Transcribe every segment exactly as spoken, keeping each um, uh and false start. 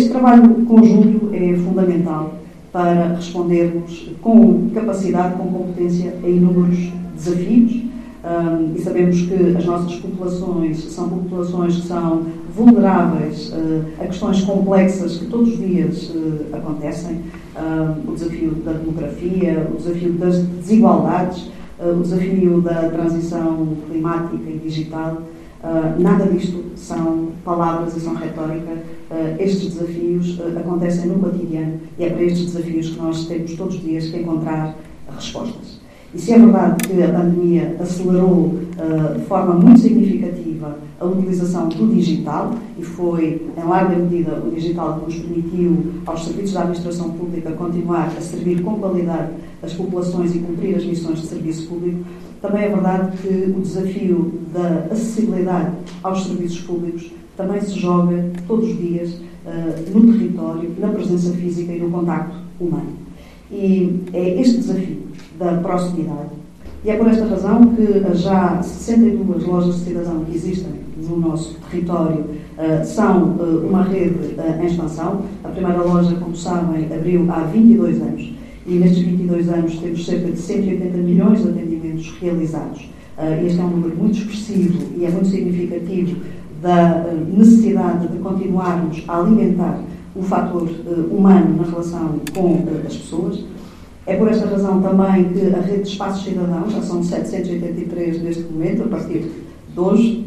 Este trabalho conjunto é fundamental para respondermos com capacidade, com competência a inúmeros desafios. Um, e sabemos que as nossas populações são populações que são vulneráveis uh, a questões complexas que todos os dias uh, acontecem. Uh, o desafio da demografia, o desafio das desigualdades, uh, o desafio da transição climática e digital. Uh, nada disto são palavras e são retórica. Uh, estes desafios uh, acontecem no cotidiano e é para estes desafios que nós temos todos os dias que encontrar respostas. E se é verdade que a pandemia acelerou uh, de forma muito significativa a utilização do digital, e foi, em larga medida, o digital que nos permitiu, aos serviços da administração pública, continuar a servir com qualidade as populações e cumprir as missões de serviço público, também é verdade que o desafio da acessibilidade aos serviços públicos também se joga todos os dias uh, no território, na presença física e no contacto humano. E é este desafio da proximidade. E é por esta razão que já sessenta e duas lojas de cidadão que existem no nosso território uh, são uh, uma rede uh, em expansão. A primeira loja, como sabem, abriu há vinte e dois anos e nestes vinte e dois anos temos cerca de cento e oitenta milhões de atendimentos realizados. Uh, este é um número muito expressivo e é muito significativo da uh, necessidade de continuarmos a alimentar o fator uh, humano na relação com uh, as pessoas. É por esta razão também que a rede de espaços cidadãos, já são setecentos e oitenta e três neste momento, a partir de hoje,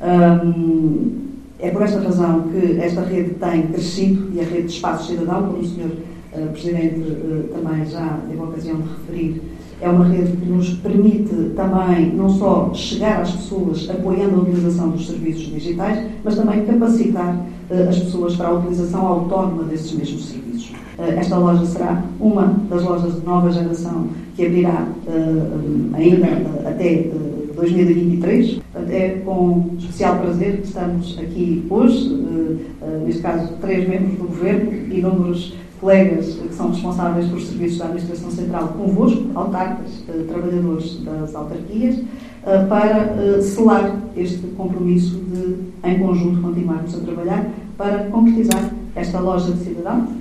um, é por esta razão que esta rede tem crescido e a rede de espaços cidadão, como o senhor uh, Presidente uh, também já teve a ocasião de referir, é uma rede que nos permite também não só chegar às pessoas apoiando a utilização dos serviços digitais, mas também capacitar uh, as pessoas para a utilização autónoma desses mesmos serviços. Esta loja será uma das lojas de nova geração que abrirá uh, ainda uh, até uh, dois mil e vinte e três. É com especial prazer que estamos aqui hoje, uh, uh, neste caso três membros do Governo e inúmeros colegas que são responsáveis pelos serviços da Administração Central convosco, autarcas, uh, trabalhadores das autarquias, uh, para uh, selar este compromisso de, em conjunto, continuarmos a trabalhar para concretizar esta loja de cidadão,